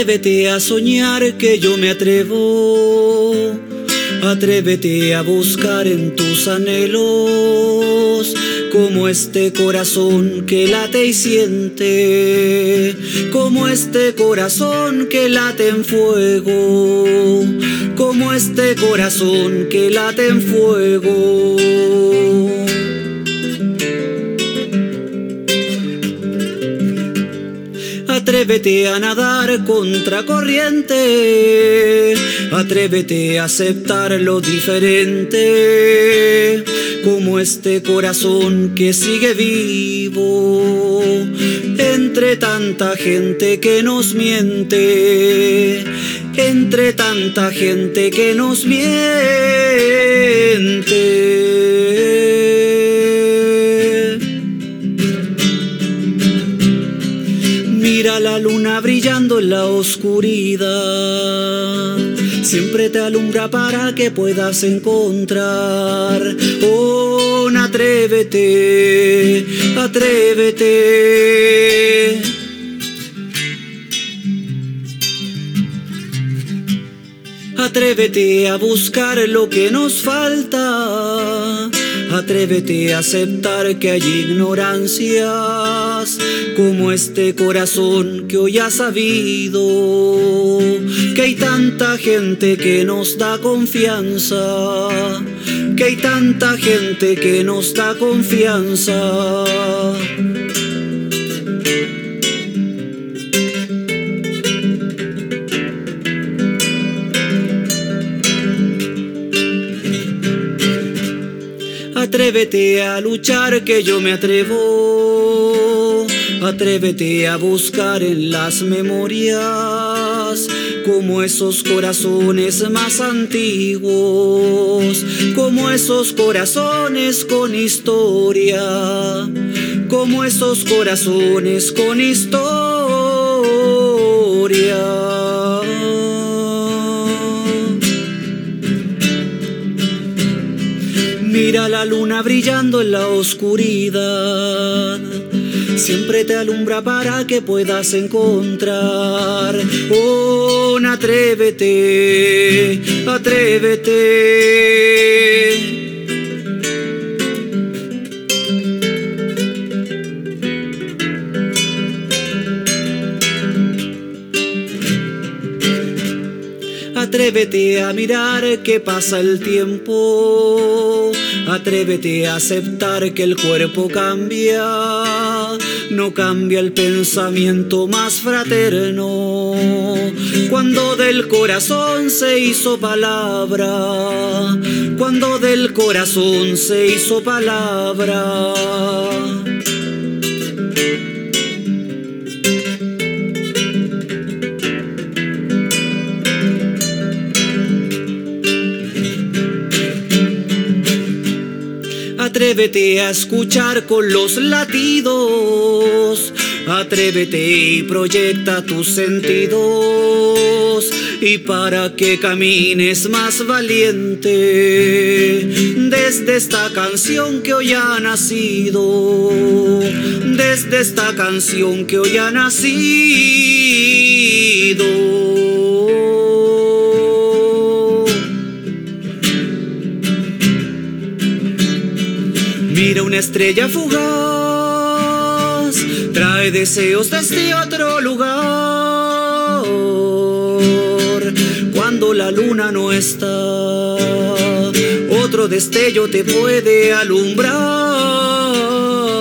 Atrévete a soñar que yo me atrevo. Atrévete a buscar en tus anhelos como este corazón que late y siente, como este corazón que late en fuego, como este corazón que late en fuego. Atrévete a nadar contra corriente, atrévete a aceptar lo diferente, como este corazón que sigue vivo entre tanta gente que nos miente, entre tanta gente que nos miente. Mira la luna brillando en la oscuridad, siempre te alumbra para que puedas encontrar. Oh, atrévete, atrévete. Atrévete a buscar lo que nos falta. Atrévete a aceptar que hay ignorancias, como este corazón que hoy ha sabido que hay tanta gente que nos da confianza, que hay tanta gente que nos da confianza. Atrévete a luchar que yo me atrevo. Atrévete a buscar en las memorias como esos corazones más antiguos, como esos corazones con historia, como esos corazones con historia. Mira la luna brillando en la oscuridad, siempre te alumbra para que puedas encontrar. Oh, atrévete, atrévete. Atrévete a mirar que pasa el tiempo. Atrévete a aceptar que el cuerpo cambia. No cambia el pensamiento más fraterno. Cuando del corazón se hizo palabra. Cuando del corazón se hizo palabra. Atrévete a escuchar con los latidos, atrévete y proyecta tus sentidos, y para que camines más valiente, desde esta canción que hoy ha nacido, desde esta canción que hoy ha nacido. Mira una estrella fugaz, trae deseos desde otro lugar. Cuando la luna no está, otro destello te puede alumbrar.